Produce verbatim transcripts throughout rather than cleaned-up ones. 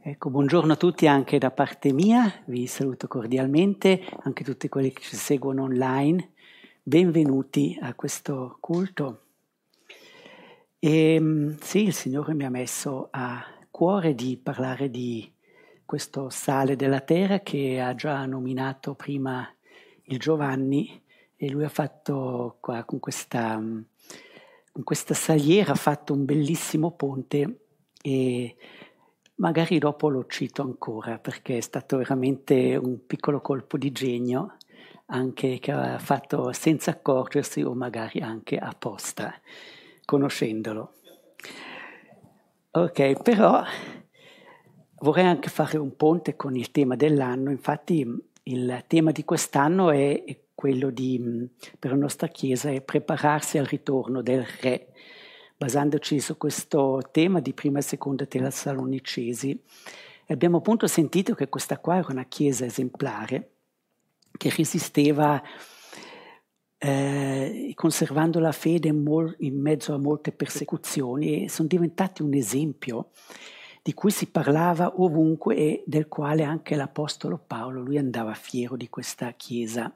Ecco, buongiorno a tutti anche da parte mia, vi saluto cordialmente, anche tutti quelli che ci seguono online, benvenuti a questo culto. E, sì, il Signore mi ha messo a cuore di parlare di questo sale della terra che ha già nominato prima il Giovanni, e lui ha fatto qua con questa, con questa saliera, ha fatto un bellissimo ponte e magari dopo lo cito ancora perché è stato veramente un piccolo colpo di genio, anche che ha fatto senza accorgersi o magari anche apposta, conoscendolo. Ok, però vorrei anche fare un ponte con il tema dell'anno. Infatti il tema di quest'anno è, è quello di, per la nostra Chiesa, è prepararsi al ritorno del Re, basandoci su questo tema di prima e seconda Tessalonicesi. Abbiamo appunto sentito che questa qua era una Chiesa esemplare, che resisteva eh, conservando la fede mol- in mezzo a molte persecuzioni, e sono diventati un esempio di cui si parlava ovunque e del quale anche l'Apostolo Paolo, lui andava fiero di questa Chiesa.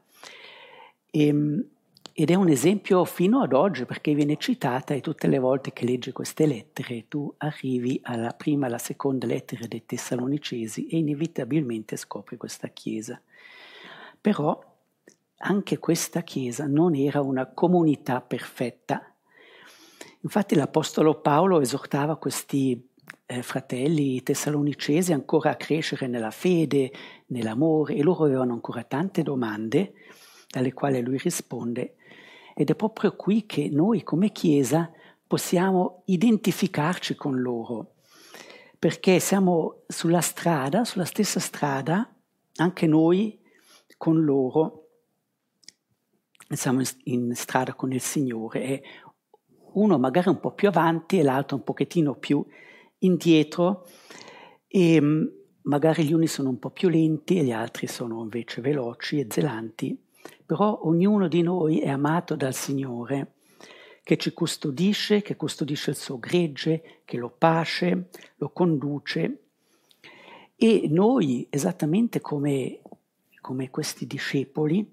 E, ed è un esempio fino ad oggi perché viene citata, e tutte le volte che leggi queste lettere tu arrivi alla prima e alla seconda lettera dei Tessalonicesi e inevitabilmente scopri questa Chiesa. Però anche questa Chiesa non era una comunità perfetta. Infatti l'Apostolo Paolo esortava questi eh, fratelli tessalonicesi ancora a crescere nella fede, nell'amore, e loro avevano ancora tante domande alle quali lui risponde, ed è proprio qui che noi come Chiesa possiamo identificarci con loro, perché siamo sulla strada, sulla stessa strada, anche noi con loro, siamo in strada con il Signore, e uno magari un po' più avanti e l'altro un pochettino più indietro, e magari gli uni sono un po' più lenti e gli altri sono invece veloci e zelanti, però ognuno di noi è amato dal Signore, che ci custodisce, che custodisce il suo gregge, che lo pasce, lo conduce, e noi, esattamente come, come questi discepoli,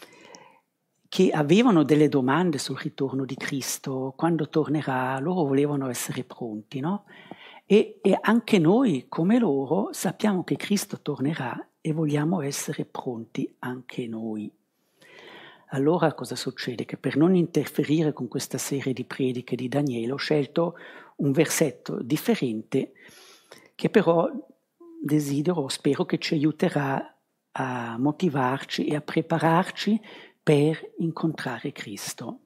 che avevano delle domande sul ritorno di Cristo, quando tornerà, loro volevano essere pronti, no? E, e anche noi, come loro, sappiamo che Cristo tornerà e vogliamo essere pronti anche noi. Allora cosa succede? Che per non interferire con questa serie di prediche di Daniele ho scelto un versetto differente che però desidero, spero che ci aiuterà a motivarci e a prepararci per incontrare Cristo.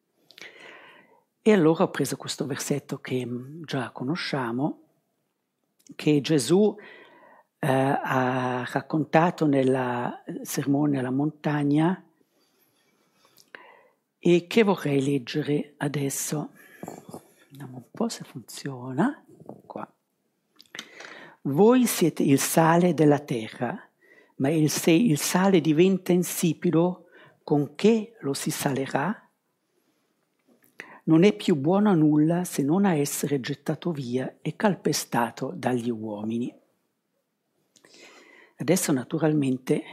E allora ho preso questo versetto che già conosciamo, che Gesù eh, ha raccontato nel sermone alla montagna, e che vorrei leggere adesso. Vediamo un po' se funziona. Qua. Voi siete il sale della terra, ma il, se il sale diventa insipido, con che lo si salerà? Non è più buono a nulla se non a essere gettato via e calpestato dagli uomini. Adesso naturalmente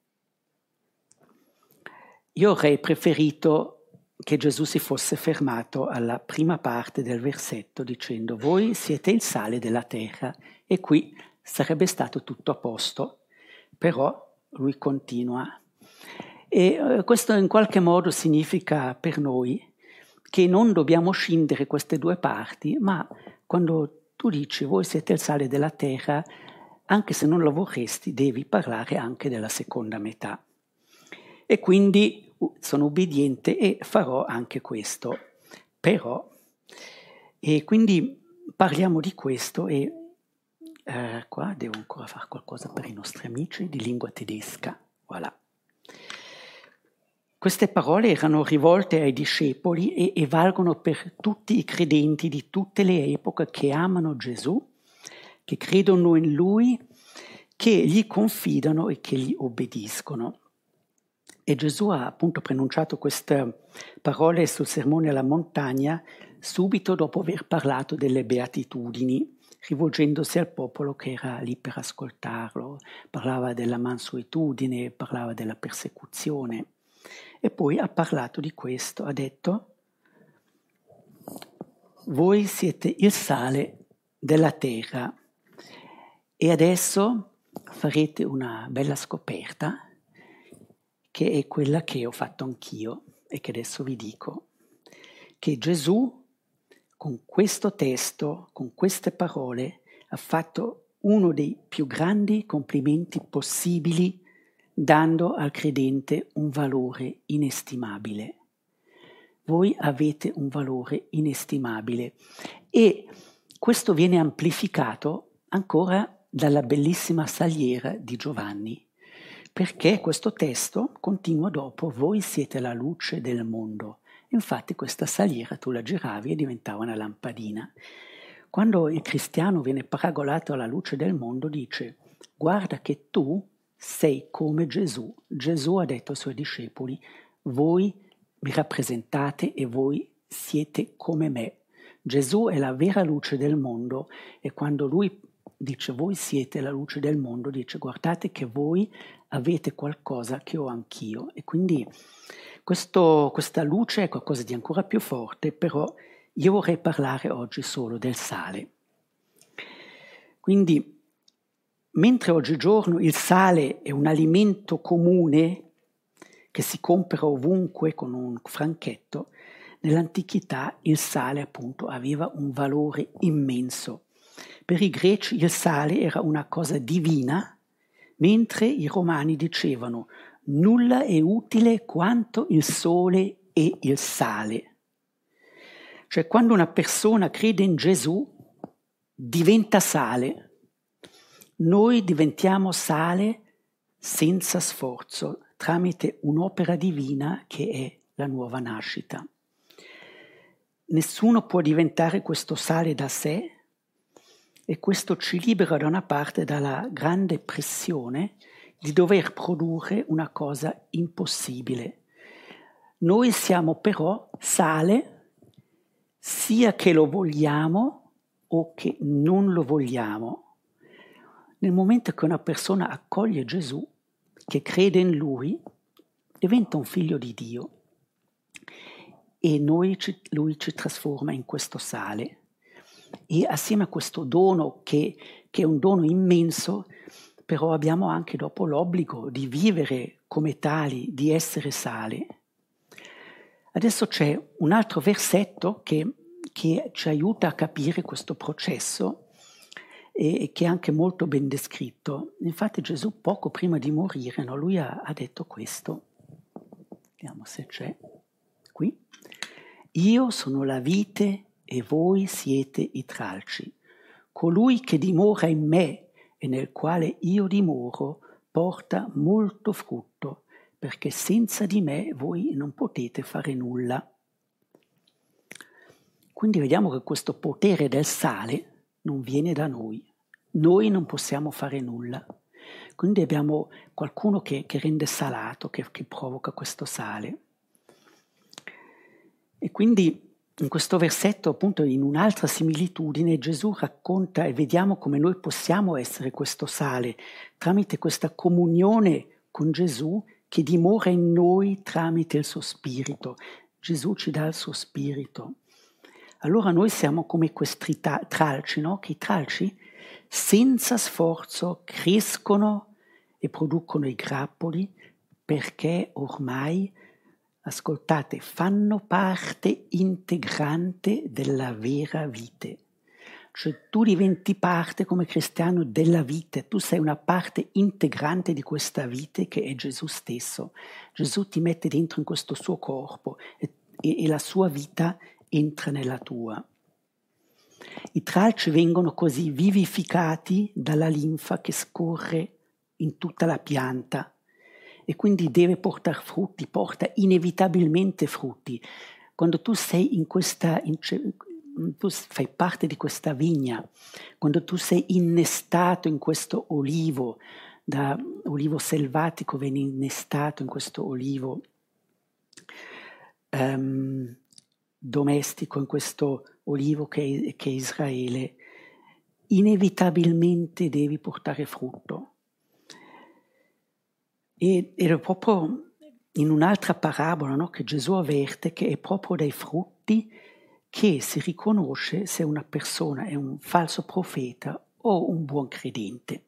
io avrei preferito che Gesù si fosse fermato alla prima parte del versetto dicendo voi siete il sale della terra, e qui sarebbe stato tutto a posto, però lui continua. E questo in qualche modo significa per noi che non dobbiamo scindere queste due parti, ma quando tu dici voi siete il sale della terra, anche se non lo vorresti, devi parlare anche della seconda metà. E quindi sono obbediente e farò anche questo. Però, e quindi parliamo di questo, e eh, qua devo ancora fare qualcosa per i nostri amici di lingua tedesca. Voilà. Queste parole erano rivolte ai discepoli e, e valgono per tutti i credenti di tutte le epoche che amano Gesù, che credono in Lui, che gli confidano e che gli obbediscono. E Gesù ha appunto pronunciato queste parole sul sermone alla montagna subito dopo aver parlato delle beatitudini, rivolgendosi al popolo che era lì per ascoltarlo. Parlava della mansuetudine, parlava della persecuzione. E poi ha parlato di questo, ha detto: voi siete il sale della terra e adesso farete una bella scoperta, che è quella che ho fatto anch'io e che adesso vi dico, che Gesù con questo testo, con queste parole, ha fatto uno dei più grandi complimenti possibili, dando al credente un valore inestimabile. Voi avete un valore inestimabile e questo viene amplificato ancora dalla bellissima saliera di Giovanni, perché questo testo continua dopo: voi siete la luce del mondo. Infatti questa saliera tu la giravi e diventava una lampadina. Quando il cristiano viene paragonato alla luce del mondo, dice: guarda che tu sei come Gesù. Gesù ha detto ai suoi discepoli: voi mi rappresentate e voi siete come me. Gesù è la vera luce del mondo e quando lui dice voi siete la luce del mondo, dice guardate che voi avete qualcosa che ho anch'io. E quindi questo, questa luce è qualcosa di ancora più forte, però io vorrei parlare oggi solo del sale. Quindi, mentre oggigiorno il sale è un alimento comune che si compra ovunque con un franchetto, nell'antichità il sale appunto aveva un valore immenso. Per i greci il sale era una cosa divina, mentre i romani dicevano nulla è utile quanto il sole e il sale. Cioè quando una persona crede in Gesù diventa sale. Noi diventiamo sale senza sforzo, tramite un'opera divina che è la nuova nascita. Nessuno può diventare questo sale da sé e questo ci libera da una parte dalla grande pressione di dover produrre una cosa impossibile. Noi siamo però sale sia che lo vogliamo o che non lo vogliamo. Nel momento che una persona accoglie Gesù, che crede in Lui, diventa un figlio di Dio e noi ci, Lui ci trasforma in questo sale. E assieme a questo dono, che, che è un dono immenso, però abbiamo anche dopo l'obbligo di vivere come tali, di essere sale. Adesso c'è un altro versetto che, che ci aiuta a capire questo processo e che è anche molto ben descritto. Infatti Gesù poco prima di morire, no, lui ha, ha detto questo. Vediamo se c'è qui. Io sono la vite e voi siete i tralci. Colui che dimora in me e nel quale io dimoro porta molto frutto, perché senza di me voi non potete fare nulla. Quindi vediamo che questo potere del sale non viene da noi. Noi non possiamo fare nulla. Quindi abbiamo qualcuno che, che rende salato, che, che provoca questo sale. E quindi in questo versetto, appunto, in un'altra similitudine, Gesù racconta e vediamo come noi possiamo essere questo sale tramite questa comunione con Gesù che dimora in noi tramite il suo spirito. Gesù ci dà il suo spirito. Allora noi siamo come questi tra- tralci, no? Che i tralci senza sforzo crescono e producono i grappoli perché ormai, ascoltate, fanno parte integrante della vera vite. Cioè tu diventi parte come cristiano della vite, tu sei una parte integrante di questa vite che è Gesù stesso. Gesù ti mette dentro in questo suo corpo e, e, e la sua vita entra nella tua. I tralci vengono così vivificati dalla linfa che scorre in tutta la pianta e quindi deve portare frutti, porta inevitabilmente frutti. Quando tu sei in questa, in, tu fai parte di questa vigna, quando tu sei innestato in questo olivo, da olivo selvatico vieni innestato in questo olivo um, domestico, in questo olivo che è, che è Israele, inevitabilmente devi portare frutto. E, ed è proprio in un'altra parabola, no, che Gesù avverte che è proprio dai frutti che si riconosce se una persona è un falso profeta o un buon credente.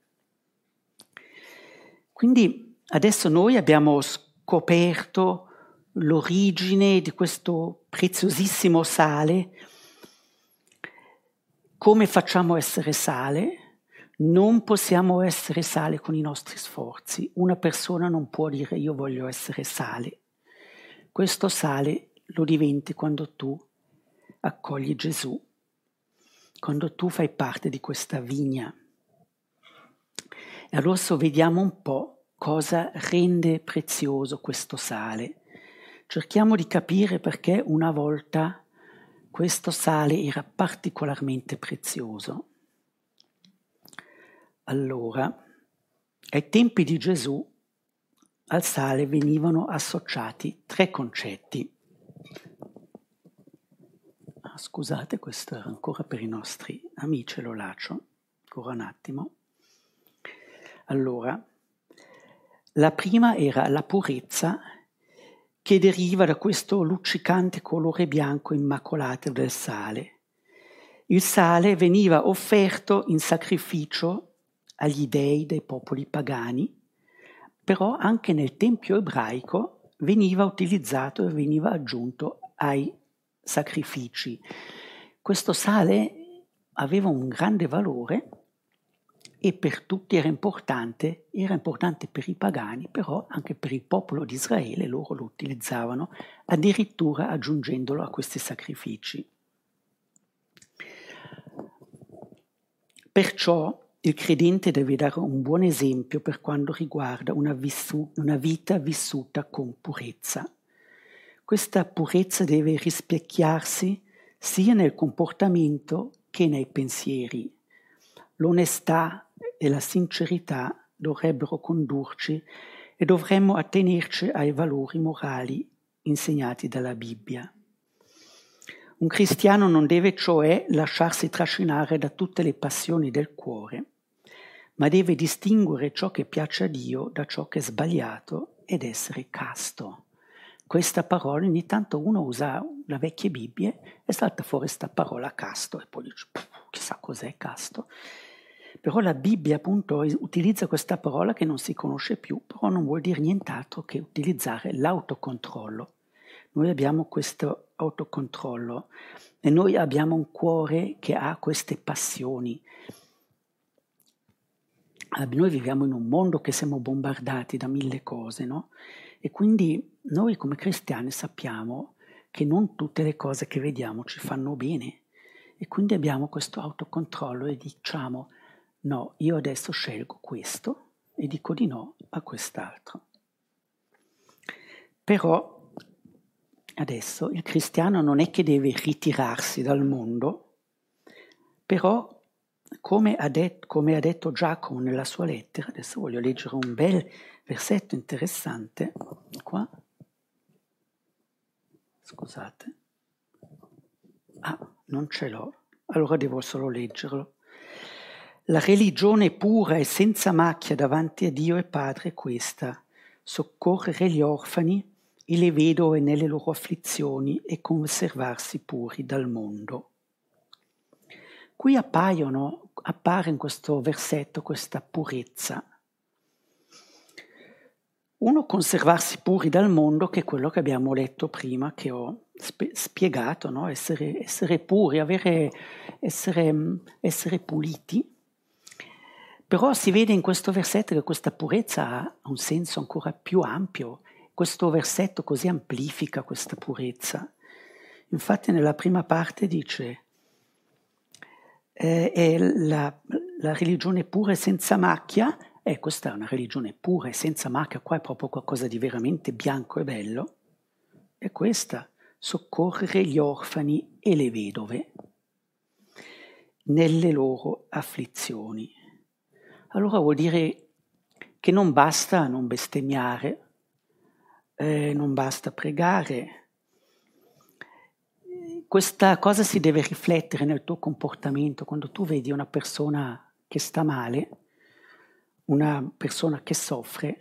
Quindi adesso noi abbiamo scoperto l'origine di questo preziosissimo sale. Come facciamo a essere sale? Non possiamo essere sale con i nostri sforzi. Una persona non può dire io voglio essere sale. Questo sale lo diventi quando tu accogli Gesù, quando tu fai parte di questa vigna. E allora vediamo un po' cosa rende prezioso questo sale. Cerchiamo di capire perché una volta questo sale era particolarmente prezioso. Allora, ai tempi di Gesù al sale venivano associati tre concetti. Ah, scusate, questo era ancora per i nostri amici, lo lascio ancora un attimo. Allora, la prima era la purezza che deriva da questo luccicante colore bianco immacolato del sale. Il sale veniva offerto in sacrificio agli dei dei popoli pagani, però anche nel tempio ebraico veniva utilizzato e veniva aggiunto ai sacrifici. Questo sale aveva un grande valore e per tutti era importante, era importante per i pagani, però anche per il popolo di Israele loro lo utilizzavano, addirittura aggiungendolo a questi sacrifici. Perciò il credente deve dare un buon esempio per quanto riguarda una, vissu- una vita vissuta con purezza. Questa purezza deve rispecchiarsi sia nel comportamento che nei pensieri. L'onestà e la sincerità dovrebbero condurci e dovremmo attenerci ai valori morali insegnati dalla Bibbia. Un cristiano non deve cioè lasciarsi trascinare da tutte le passioni del cuore, ma deve distinguere ciò che piace a Dio da ciò che è sbagliato ed essere casto. Questa parola, ogni tanto uno usa la vecchia Bibbia e salta fuori questa parola casto e poi dice chissà cos'è casto. Però la Bibbia appunto utilizza questa parola che non si conosce più, però non vuol dire nient'altro che utilizzare l'autocontrollo. Noi abbiamo questo autocontrollo e noi abbiamo un cuore che ha queste passioni. Noi viviamo in un mondo che siamo bombardati da mille cose, no? E quindi noi come cristiani sappiamo che non tutte le cose che vediamo ci fanno bene e quindi abbiamo questo autocontrollo e diciamo no, io adesso scelgo questo e dico di no a quest'altro. Però adesso il cristiano non è che deve ritirarsi dal mondo, però come ha, det- come ha detto Giacomo nella sua lettera, adesso voglio leggere un bel versetto interessante, qua, scusate, ah, non ce l'ho, allora devo solo leggerlo. La religione pura e senza macchia davanti a Dio e Padre è questa: soccorrere gli orfani e le vedove nelle loro afflizioni e conservarsi puri dal mondo. Qui appaiono, appare in questo versetto questa purezza. Uno, conservarsi puri dal mondo, che è quello che abbiamo letto prima, che ho sp- spiegato, no? essere, essere puri, avere, essere, essere puliti. Però si vede in questo versetto che questa purezza ha un senso ancora più ampio. Questo versetto così amplifica questa purezza. Infatti nella prima parte dice eh, è la, la religione pura e senza macchia. E questa è una religione pura e senza macchia, qua è proprio qualcosa di veramente bianco e bello. È questa: soccorrere gli orfani e le vedove nelle loro afflizioni. Allora vuol dire che non basta non bestemmiare, eh, non basta pregare. questa cosa si deve riflettere nel tuo comportamento. Quando tu vedi una persona che sta male, una persona che soffre,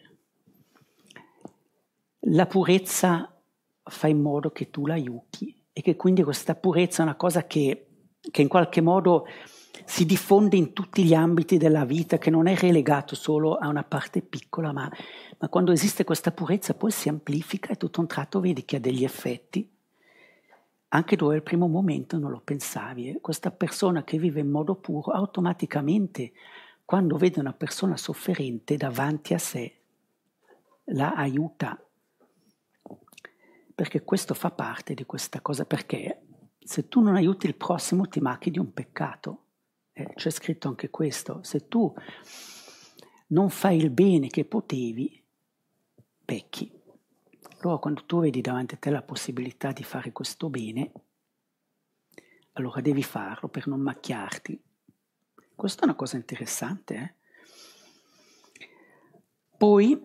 la purezza fa in modo che tu l'aiuti e che quindi questa purezza è una cosa che, che in qualche modo si diffonde in tutti gli ambiti della vita, che non è relegato solo a una parte piccola, ma, ma quando esiste questa purezza poi si amplifica e tutto a un tratto vedi che ha degli effetti anche dove al primo momento non lo pensavi. E questa persona che vive in modo puro automaticamente, quando vede una persona sofferente davanti a sé, la aiuta, perché questo fa parte di questa cosa, perché se tu non aiuti il prossimo ti macchi di un peccato. Eh, c'è scritto anche questo: se tu non fai il bene che potevi, pecchi. Allora quando tu vedi davanti a te la possibilità di fare questo bene, allora devi farlo per non macchiarti. Questa è una cosa interessante. Eh? Poi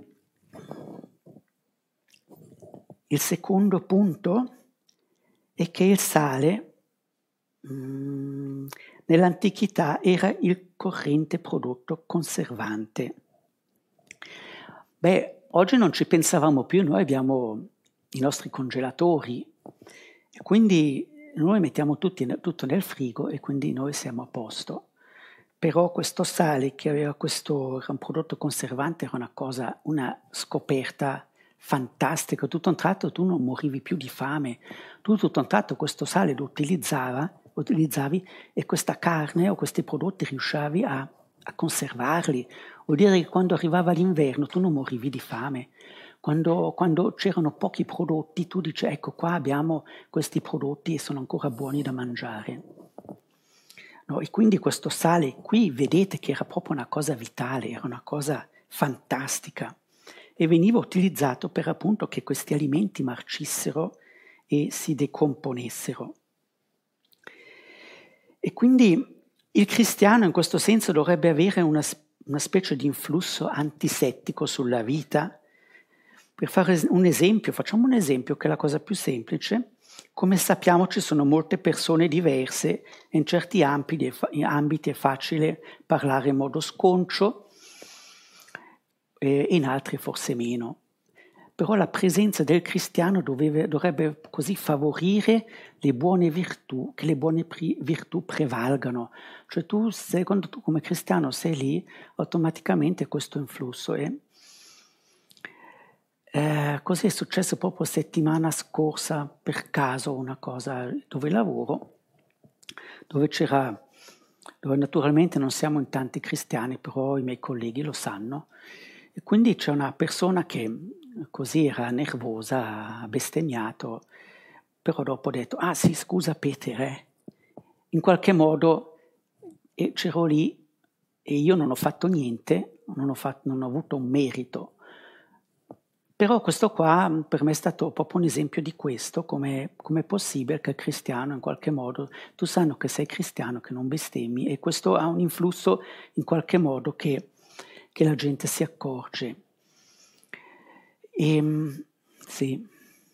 il secondo punto è che il sale mh, nell'antichità era il corrente prodotto conservante. Beh, oggi non ci pensavamo più, noi abbiamo i nostri congelatori e quindi noi mettiamo tutti, tutto nel frigo e quindi noi siamo a posto. Però questo sale che aveva questo, era un prodotto conservante, era una cosa, una scoperta fantastica. Tutto a un tratto tu non morivi più di fame, tu tutto a un tratto questo sale lo utilizzava, utilizzavi e questa carne o questi prodotti riuscivi a, a conservarli. Vuol dire che quando arrivava l'inverno tu non morivi di fame. Quando, quando c'erano pochi prodotti tu dici ecco qua abbiamo questi prodotti e sono ancora buoni da mangiare. No, e quindi questo sale qui vedete che era proprio una cosa vitale, era una cosa fantastica e veniva utilizzato per appunto che questi alimenti marcissero e si decomponessero. E quindi il cristiano in questo senso dovrebbe avere una, una specie di influsso antisettico sulla vita. Per fare un esempio, facciamo un esempio che è la cosa più semplice. Come sappiamo ci sono molte persone diverse e in certi ambiti, ambiti è facile parlare in modo sconcio e in altri forse meno. Però la presenza del cristiano dovrebbe, dovrebbe così favorire le buone virtù, che le buone pri, virtù prevalgano. Cioè tu, sei, quando tu come cristiano sei lì, automaticamente questo influsso è. Eh, così è successo proprio settimana scorsa, per caso, una cosa dove lavoro, dove c'era, dove naturalmente non siamo in tanti cristiani, però i miei colleghi lo sanno, e quindi c'è una persona che così era nervosa, ha bestemmiato, però dopo ho detto, ah sì, scusa Peter, eh. In qualche modo e c'ero lì e io non ho fatto niente, non ho, fatto, non ho avuto un merito. Però questo qua per me è stato proprio un esempio di questo, come è possibile che il cristiano in qualche modo, tu sanno che sei cristiano, che non bestemmi, e questo ha un influsso in qualche modo che, che la gente si accorge. E, sì.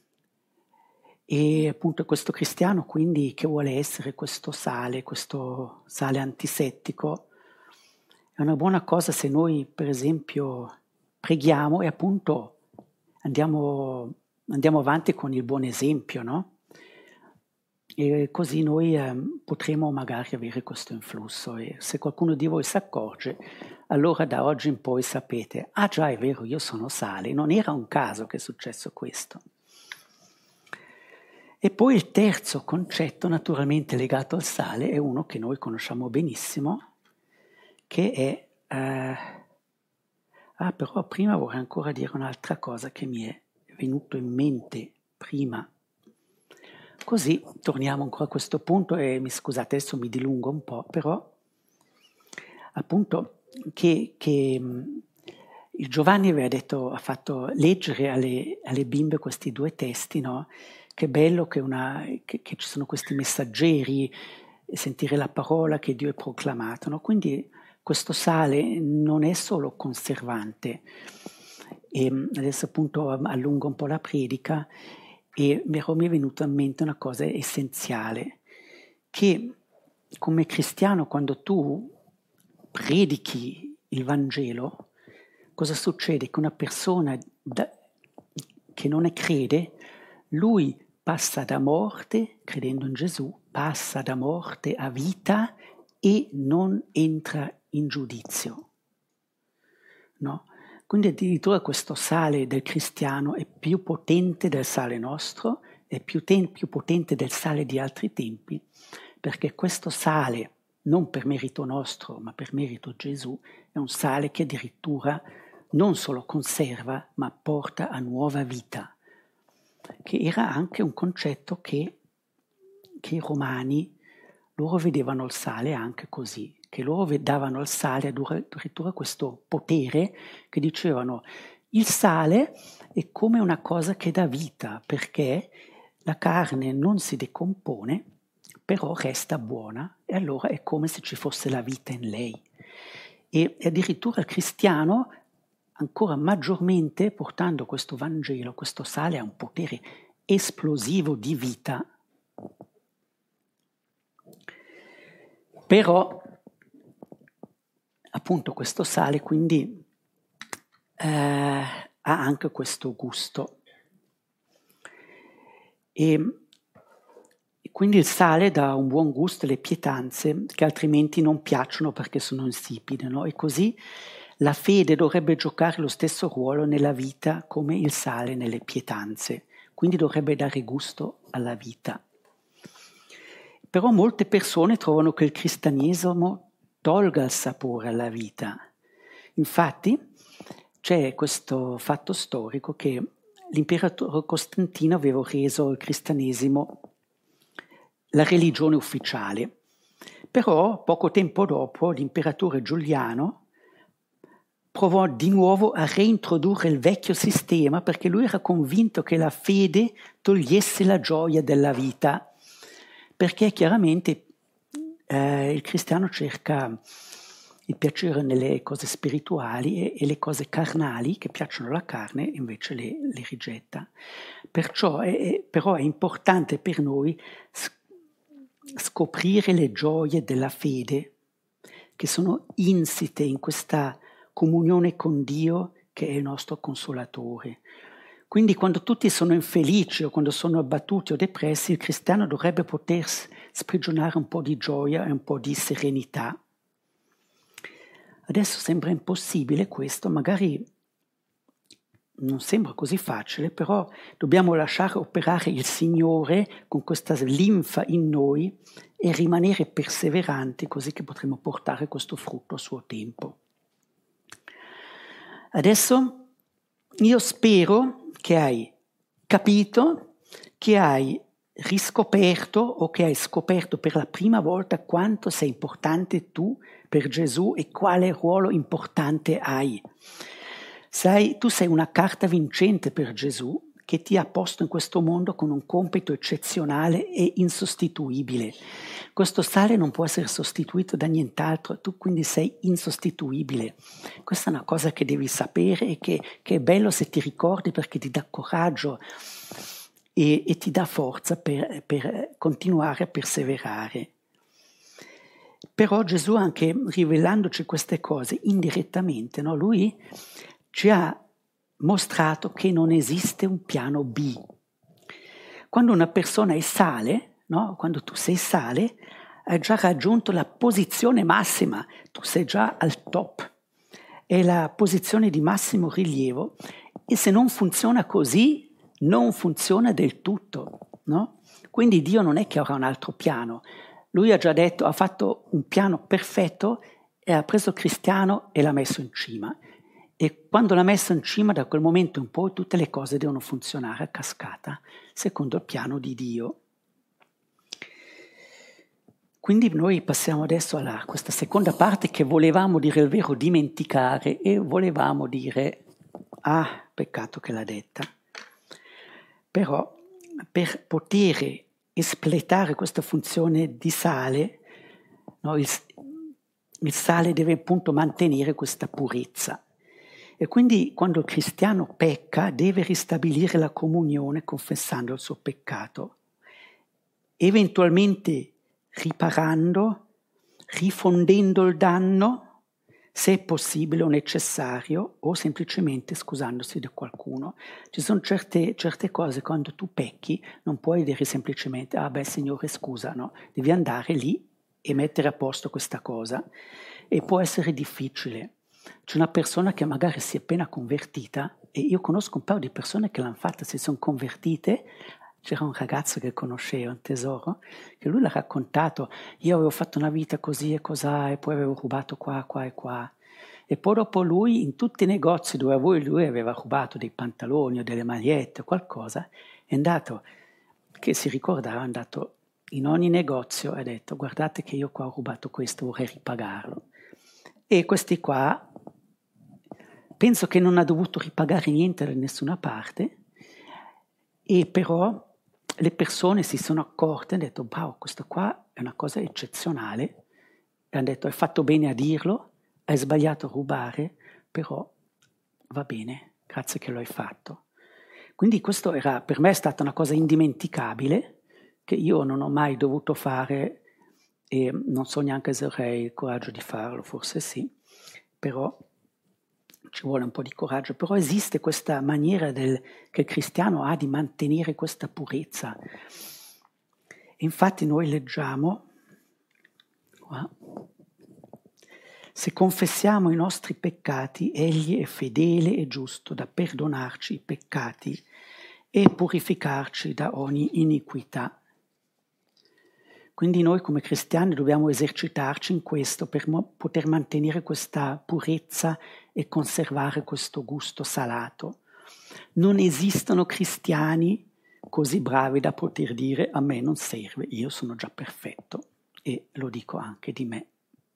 E appunto questo cristiano quindi che vuole essere questo sale, questo sale antisettico, è una buona cosa se noi per esempio preghiamo e appunto Andiamo, andiamo avanti con il buon esempio, no? E così noi eh, potremo magari avere questo influsso e se qualcuno di voi si accorge, allora da oggi in poi sapete, ah già è vero, io sono sale, non era un caso che è successo questo. E poi il terzo concetto naturalmente legato al sale è uno che noi conosciamo benissimo, che è... Eh, Ah, però prima vorrei ancora dire un'altra cosa che mi è venuto in mente prima. Così torniamo ancora a questo punto e mi scusate, adesso mi dilungo un po', però appunto che, che il Giovanni aveva detto, ha fatto leggere alle, alle bimbe questi due testi, no? Che bello che, una, che, che ci sono questi messaggeri, sentire la parola che Dio è proclamato, no? Quindi questo sale non è solo conservante, e adesso appunto allungo un po' la predica, e mi è venuta in mente una cosa essenziale, che come cristiano quando tu predichi il Vangelo, cosa succede? Che una persona da, che non è crede, lui passa da morte, credendo in Gesù, passa da morte a vita e non entra in giudizio. No? Quindi addirittura questo sale del cristiano è più potente del sale nostro, è più, ten- più potente del sale di altri tempi, perché questo sale, non per merito nostro, ma per merito Gesù, è un sale che addirittura non solo conserva, ma porta a nuova vita, che era anche un concetto che, che i romani, loro vedevano il sale anche così, che loro davano al sale addirittura questo potere che dicevano il sale è come una cosa che dà vita, perché la carne non si decompone, però resta buona e allora è come se ci fosse la vita in lei. E addirittura il cristiano, ancora maggiormente, portando questo Vangelo, questo sale ha un potere esplosivo di vita. Però, appunto, questo sale quindi eh, ha anche questo gusto. E quindi il sale dà un buon gusto alle pietanze che altrimenti non piacciono perché sono insipide, no? E così la fede dovrebbe giocare lo stesso ruolo nella vita come il sale nelle pietanze, quindi dovrebbe dare gusto alla vita. Però molte persone trovano che il cristianesimo tolga il sapore alla vita. Infatti c'è questo fatto storico che l'imperatore Costantino aveva reso il cristianesimo la religione ufficiale, però poco tempo dopo l'imperatore Giuliano provò di nuovo a reintrodurre il vecchio sistema perché lui era convinto che la fede togliesse la gioia della vita, perché chiaramente eh, il cristiano cerca il piacere nelle cose spirituali e, e le cose carnali che piacciono alla carne invece le, le rigetta. Perciò è, però è importante per noi scoprire le gioie della fede che sono insite in questa comunione con Dio che è il nostro consolatore. Quindi quando tutti sono infelici o quando sono abbattuti o depressi, il cristiano dovrebbe poter sprigionare un po' di gioia e un po' di serenità. Adesso sembra impossibile questo, magari non sembra così facile, però dobbiamo lasciare operare il Signore con questa linfa in noi e rimanere perseveranti così che potremo portare questo frutto a suo tempo. Adesso io spero che hai capito, che hai riscoperto o che hai scoperto per la prima volta quanto sei importante tu per Gesù e quale ruolo importante hai. Sai, tu sei una carta vincente per Gesù che ti ha posto in questo mondo con un compito eccezionale e insostituibile. Questo sale non può essere sostituito da nient'altro, tu quindi sei insostituibile. Questa è una cosa che devi sapere e che, che è bello se ti ricordi perché ti dà coraggio e, e ti dà forza per, per continuare a perseverare. Però Gesù, anche rivelandoci queste cose indirettamente, no? Lui ci ha mostrato che non esiste un piano B. Quando una persona è sale, no? Quando tu sei sale, hai già raggiunto la posizione massima, tu sei già al top, è la posizione di massimo rilievo e se non funziona così, non funziona del tutto, no? Quindi Dio non è che avrà un altro piano, lui ha già detto, ha fatto un piano perfetto e ha preso il cristiano e l'ha messo in cima. E quando l'ha messo in cima, da quel momento in poi, tutte le cose devono funzionare a cascata, secondo il piano di Dio. Quindi noi passiamo adesso a questa seconda parte che volevamo dire il vero dimenticare e volevamo dire, ah, peccato che l'ha detta. Però per poter espletare questa funzione di sale, no, il, il sale deve appunto mantenere questa purezza. E quindi quando il cristiano pecca deve ristabilire la comunione confessando il suo peccato, eventualmente riparando, rifondendo il danno, se è possibile o necessario, o semplicemente scusandosi di qualcuno. Ci sono certe, certe cose, quando tu pecchi, non puoi dire semplicemente, ah beh Signore scusa, no? Devi andare lì e mettere a posto questa cosa. E può essere difficile. C'è una persona che magari si è appena convertita, e io conosco un paio di persone che l'hanno fatta, si sono convertite. C'era un ragazzo che conoscevo, un tesoro, che lui l'ha raccontato, io avevo fatto una vita così e cos'ha, e poi avevo rubato qua, qua e qua. E poi dopo lui, in tutti i negozi dove lui aveva rubato dei pantaloni o delle magliette o qualcosa, è andato, che si ricordava, è andato in ogni negozio e ha detto, guardate che io qua ho rubato questo, vorrei ripagarlo. E questi qua, penso che non ha dovuto ripagare niente da nessuna parte, e però le persone si sono accorte e hanno detto, wow, questo qua è una cosa eccezionale, e hanno detto, hai fatto bene a dirlo, hai sbagliato a rubare, però va bene, grazie che lo hai fatto. Quindi questo era, per me è stata una cosa indimenticabile, che io non ho mai dovuto fare, e non so neanche se avrei il coraggio di farlo, forse sì, però ci vuole un po' di coraggio, però esiste questa maniera del, che il cristiano ha di mantenere questa purezza. Infatti noi leggiamo, qua, se confessiamo i nostri peccati, egli è fedele e giusto da perdonarci i peccati e purificarci da ogni iniquità. Quindi noi come cristiani dobbiamo esercitarci in questo per mo- poter mantenere questa purezza e conservare questo gusto salato. Non esistono cristiani così bravi da poter dire a me non serve, io sono già perfetto, e lo dico anche di me.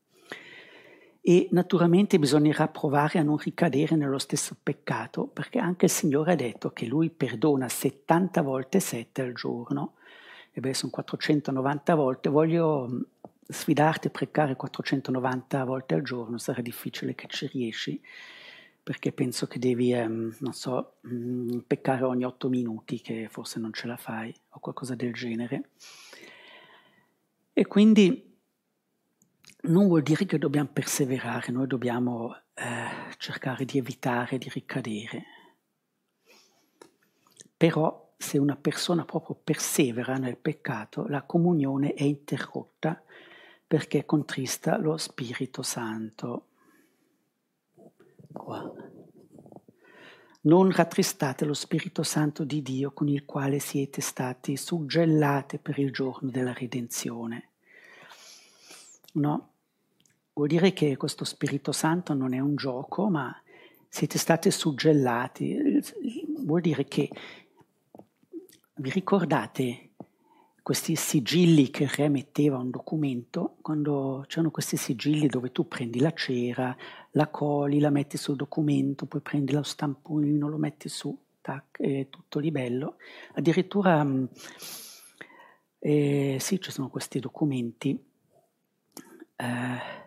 E naturalmente bisognerà provare a non ricadere nello stesso peccato, perché anche il Signore ha detto che Lui perdona settanta volte sette al giorno. E beh, sono quattrocentonovanta volte, voglio sfidarti a pregare quattrocentonovanta volte al giorno, sarà difficile che ci riesci, perché penso che devi, ehm, non so, mh, peccare ogni otto minuti, che forse non ce la fai, o qualcosa del genere. E quindi non vuol dire che dobbiamo perseverare, noi dobbiamo eh, cercare di evitare di ricadere. Però se una persona proprio persevera nel peccato, la comunione è interrotta perché contrista lo Spirito Santo. Qua. Non rattristate lo Spirito Santo di Dio con il quale siete stati suggellati per il giorno della redenzione. No, vuol dire che questo Spirito Santo non è un gioco, ma siete stati suggellati. Vuol dire che vi ricordate questi sigilli che il re metteva a un documento? Quando c'erano questi sigilli dove tu prendi la cera, la coli, la metti sul documento, poi prendi lo stampolino, lo metti su, tac, è tutto lì bello. Addirittura, eh, sì, ci sono questi documenti. Eh,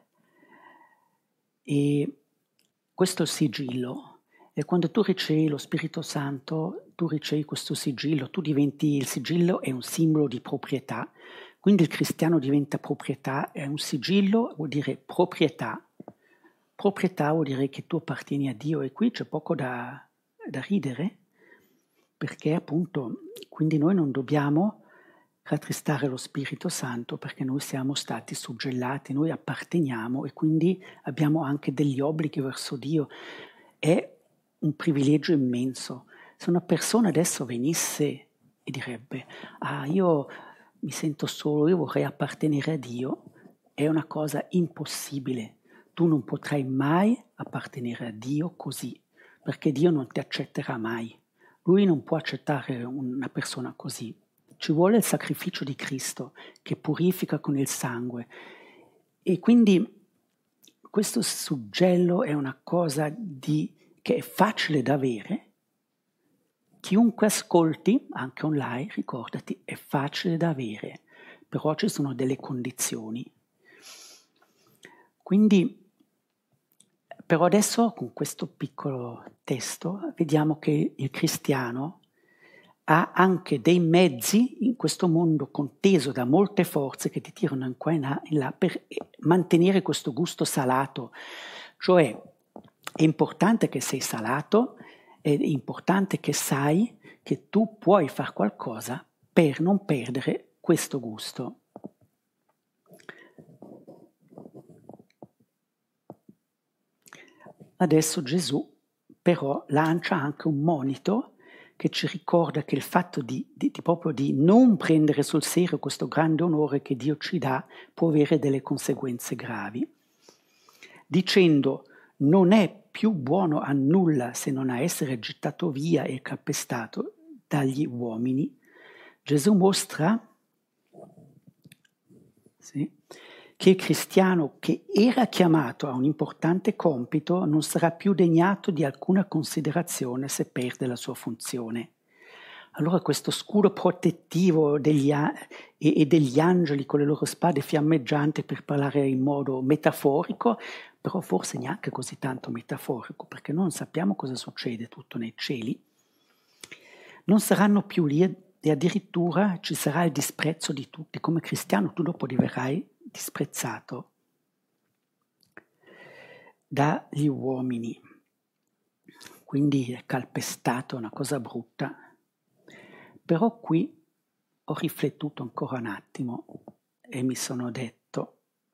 e questo è il sigillo. E quando tu ricevi lo Spirito Santo, tu ricevi questo sigillo, tu diventi, il sigillo è un simbolo di proprietà, quindi il cristiano diventa proprietà, è un sigillo, vuol dire proprietà. Proprietà vuol dire che tu appartieni a Dio, e qui c'è poco da, da ridere, perché appunto, quindi noi non dobbiamo rattristare lo Spirito Santo, perché noi siamo stati suggellati, noi apparteniamo e quindi abbiamo anche degli obblighi verso Dio. È un privilegio immenso. Se una persona adesso venisse e direbbe, ah, io mi sento solo, io vorrei appartenere a Dio, è una cosa impossibile. Tu non potrai mai appartenere a Dio così, perché Dio non ti accetterà mai. Lui non può accettare una persona così. Ci vuole il sacrificio di Cristo che purifica con il sangue. E quindi questo suggello è una cosa di, che è facile da avere. Chiunque ascolti, anche online, ricordati, è facile da avere, però ci sono delle condizioni. Quindi Però adesso con questo piccolo testo vediamo che il cristiano ha anche dei mezzi in questo mondo conteso da molte forze che ti tirano in qua e in là per mantenere questo gusto salato. Cioè è importante che sei salato, è importante che sai che tu puoi fare qualcosa per non perdere questo gusto. Adesso Gesù però lancia anche un monito che ci ricorda che il fatto di, di, di proprio di non prendere sul serio questo grande onore che Dio ci dà può avere delle conseguenze gravi, dicendo: non è più buono a nulla se non a essere gettato via e calpestato dagli uomini. Gesù mostra sì, che il cristiano che era chiamato a un importante compito non sarà più degnato di alcuna considerazione se perde la sua funzione. Allora questo scudo protettivo degli a- e, e degli angeli con le loro spade fiammeggianti, per parlare in modo metaforico, però forse neanche così tanto metaforico, perché non sappiamo cosa succede tutto nei cieli, non saranno più lì e addirittura ci sarà il disprezzo di tutti. Come cristiano tu dopo diverrai disprezzato dagli uomini, quindi è calpestato, è una cosa brutta. Però qui ho riflettuto ancora un attimo e mi sono detto: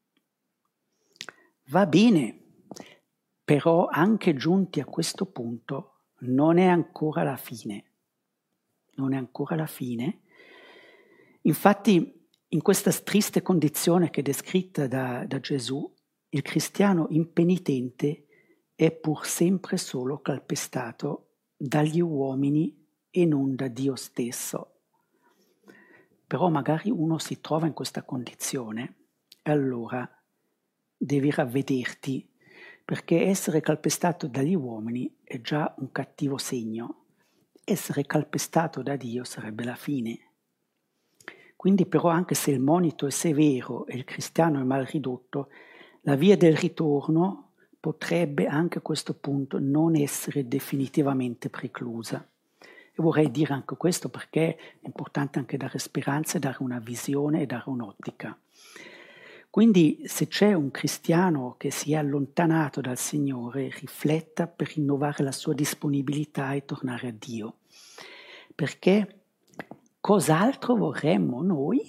va bene, però anche giunti a questo punto non è ancora la fine, non è ancora la fine. Infatti in questa triste condizione che è descritta da, da Gesù, il cristiano impenitente è pur sempre solo calpestato dagli uomini e non da Dio stesso. Però magari uno si trova in questa condizione e allora devi ravvederti, perché essere calpestato dagli uomini è già un cattivo segno. Essere calpestato da Dio sarebbe la fine. Quindi però, anche se il monito è severo e il cristiano è mal ridotto, la via del ritorno potrebbe anche a questo punto non essere definitivamente preclusa. E vorrei dire anche questo perché è importante anche dare speranza, dare una visione e dare un'ottica. Quindi se c'è un cristiano che si è allontanato dal Signore, rifletta per rinnovare la sua disponibilità e tornare a Dio. Perché cos'altro vorremmo noi?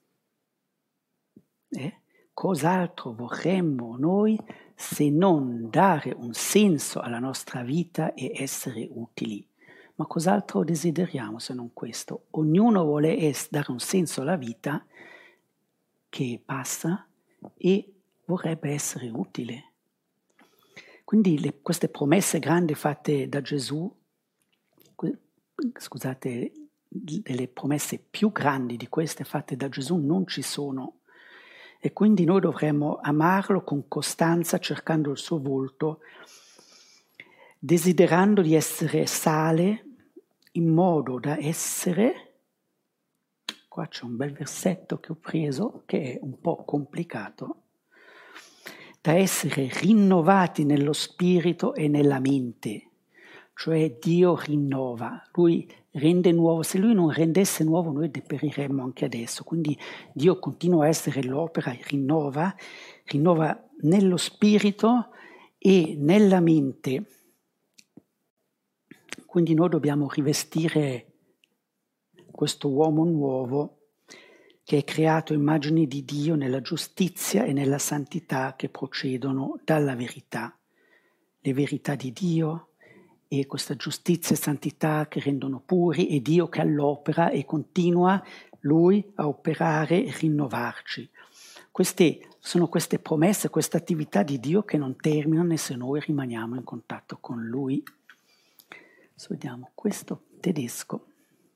Eh? Cos'altro vorremmo noi se non dare un senso alla nostra vita e essere utili? Ma cos'altro desideriamo se non questo? Ognuno vuole es- dare un senso alla vita che passa e vorrebbe essere utile. Quindi le, queste promesse grandi fatte da Gesù, scusate, delle promesse più grandi di queste fatte da Gesù non ci sono. E quindi noi dovremmo amarlo con costanza, cercando il suo volto, desiderando di essere sale in modo da essere, qua c'è un bel versetto che ho preso che è un po' complicato, da essere rinnovati nello spirito e nella mente. Cioè Dio rinnova, Lui rende nuovo. Se Lui non rendesse nuovo noi deperiremmo anche adesso. Quindi Dio continua a essere l'opera, rinnova, rinnova nello spirito e nella mente. Quindi noi dobbiamo rivestire questo uomo nuovo che è creato a immagine di Dio nella giustizia e nella santità che procedono dalla verità. Le verità di Dio e questa giustizia e santità che rendono puri, e Dio che all'opera e continua Lui a operare e rinnovarci. Queste sono queste promesse, questa attività di Dio che non terminano se noi rimaniamo in contatto con Lui. Adesso vediamo questo tedesco.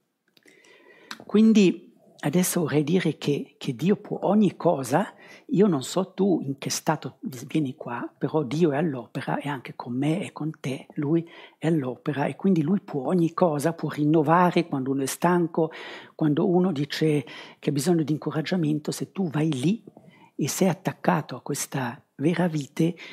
Quindi adesso vorrei dire che, che Dio può ogni cosa. Io non so tu in che stato vieni qua, però Dio è all'opera e anche con me e con te, Lui è all'opera e quindi Lui può ogni cosa, può rinnovare quando uno è stanco, quando uno dice che ha bisogno di incoraggiamento. Se tu vai lì e sei attaccato a questa vera vite,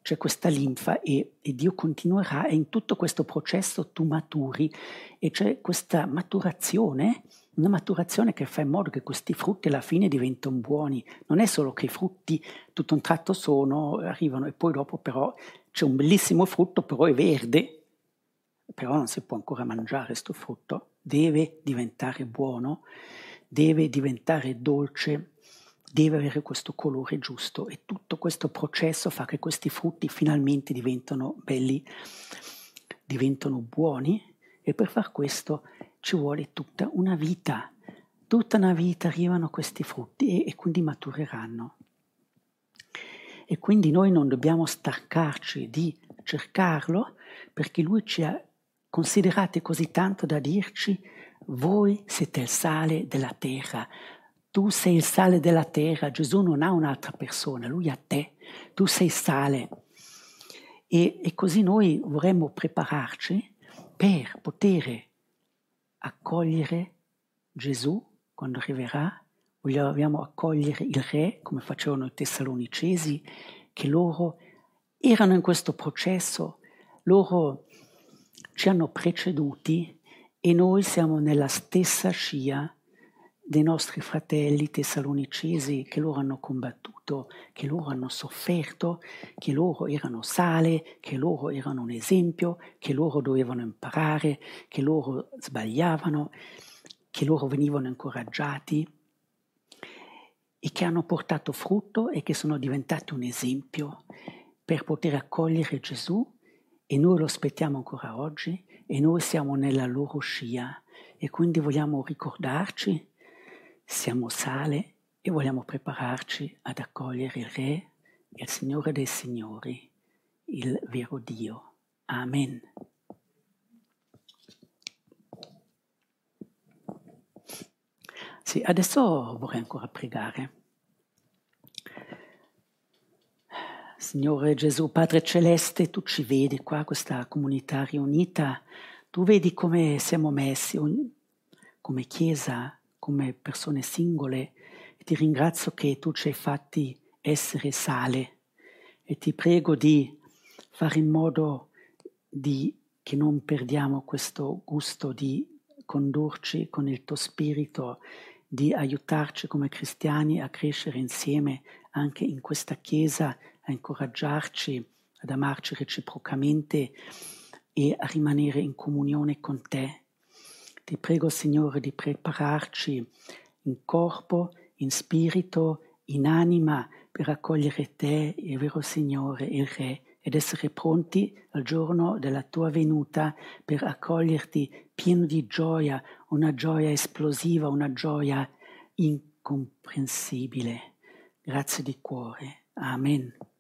c'è questa linfa e, e Dio continuerà e in tutto questo processo tu maturi e c'è questa maturazione, una maturazione che fa in modo che questi frutti alla fine diventano buoni. Non è solo che i frutti tutto un tratto sono, arrivano e poi dopo però c'è un bellissimo frutto, però è verde, però non si può ancora mangiare questo frutto, deve diventare buono, deve diventare dolce, deve avere questo colore giusto e tutto questo processo fa che questi frutti finalmente diventano belli, diventano buoni e per far questo ci vuole tutta una vita, tutta una vita arrivano questi frutti e, e quindi matureranno. E quindi noi non dobbiamo stancarci di cercarlo perché lui ci ha considerati così tanto da dirci voi siete il sale della terra. Tu sei il sale della terra, Gesù non ha un'altra persona, lui ha te, tu sei sale. E, e così noi vorremmo prepararci per poter accogliere Gesù quando arriverà, vogliamo accogliere il Re, come facevano i Tessalonicesi, che loro erano in questo processo, loro ci hanno preceduti e noi siamo nella stessa scia dei nostri fratelli tessalonicesi che loro hanno combattuto, che loro hanno sofferto, che loro erano sale, che loro erano un esempio, che loro dovevano imparare, che loro sbagliavano, che loro venivano incoraggiati e che hanno portato frutto e che sono diventati un esempio per poter accogliere Gesù e noi lo aspettiamo ancora oggi e noi siamo nella loro scia e quindi vogliamo ricordarci siamo sale e vogliamo prepararci ad accogliere il Re, il Signore dei Signori, il vero Dio. Amen. Sì, adesso vorrei ancora pregare. Signore Gesù, Padre Celeste, tu ci vedi qua, questa comunità riunita, tu vedi come siamo messi, come Chiesa, come persone singole, e ti ringrazio che tu ci hai fatti essere sale e ti prego di fare in modo di, che non perdiamo questo gusto di condurci con il tuo spirito, di aiutarci come cristiani a crescere insieme anche in questa Chiesa, a incoraggiarci, ad amarci reciprocamente e a rimanere in comunione con te. Ti prego, Signore, di prepararci in corpo, in spirito, in anima per accogliere te, il vero Signore, il Re, ed essere pronti al giorno della tua venuta per accoglierti pieno di gioia, una gioia esplosiva, una gioia incomprensibile. Grazie di cuore. Amen.